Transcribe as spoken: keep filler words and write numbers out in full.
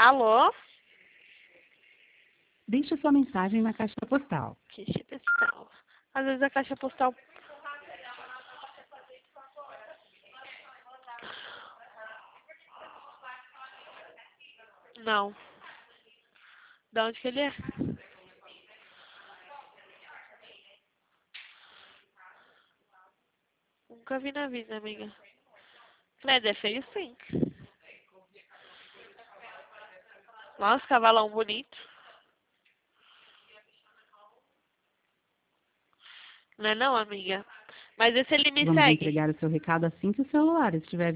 Alô? Deixe sua mensagem na caixa postal. Caixa postal. Às vezes a caixa postal... Não. De onde que ele é? Nunca vi na vida, amiga. Led é feio sim. Nossa, cavalão bonito. Não é não, amiga? Mas esse ele me Vamos segue. entregar o seu recado assim que o celular estiver